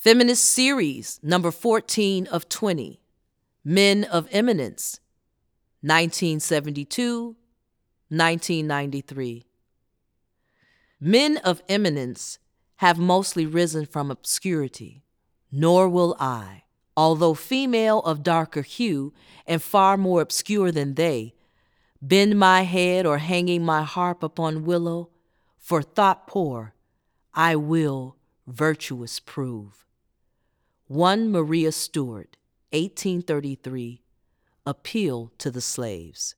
Feminist Series, number 14 of 20. Men of Eminence, 1972, 1993. Men of eminence have mostly risen from obscurity, nor will I, although female of darker hue and far more obscure than they, bend my head or hanging my harp upon willow, for thought poor, I will virtuous prove. 1 Maria Stuart, 1833, Appeal to the Slaves.